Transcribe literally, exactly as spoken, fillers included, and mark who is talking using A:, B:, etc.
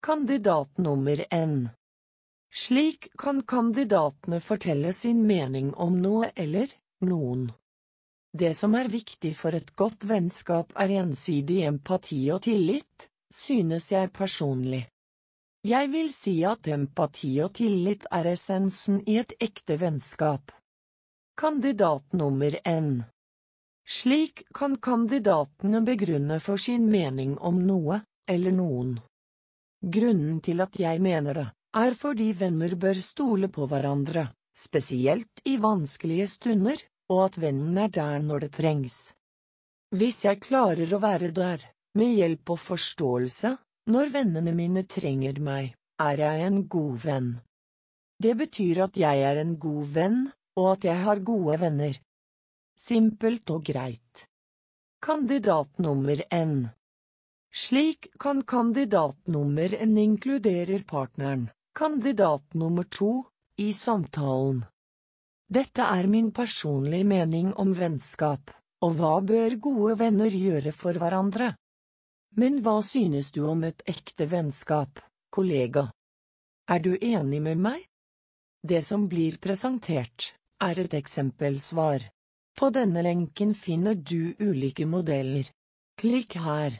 A: Kandidat nummer N. Slik kan kandidatene fortelle sin mening om noe eller noen. Det som er viktig for et godt vennskap er gjensidig empati og tillit, synes jeg personlig. Jeg vil si at empati og tillit er essensen i et ekte vennskap. Kandidat nummer N. Slik kan kandidatene begrunne for sin mening om noe, eller noen. Grunnen til at jeg mener det, er fordi venner bør stole på hverandre, spesielt i vanskelige stunder, og at vennen er der når det trengs. Hvis jeg klarer å være der, med hjelp og forståelse, når vennene mine trenger meg, er jeg en god venn. Det betyr at jeg er en god venn, og at jeg har gode venner. Simpelt og greit. Kandidat nummer N. Slik kan kandidat nummer N inkluderer partneren, kandidat nummer to, i samtalen. Dette er min personlige mening om vennskap, og hva bør gode venner gjøre for hverandre? Men hva synes du om et ekte vennskap, kollega? Er du enig med meg? Det som blir presentert, er et eksempelsvar. På denne lenken finner du ulike modeller. Klikk her.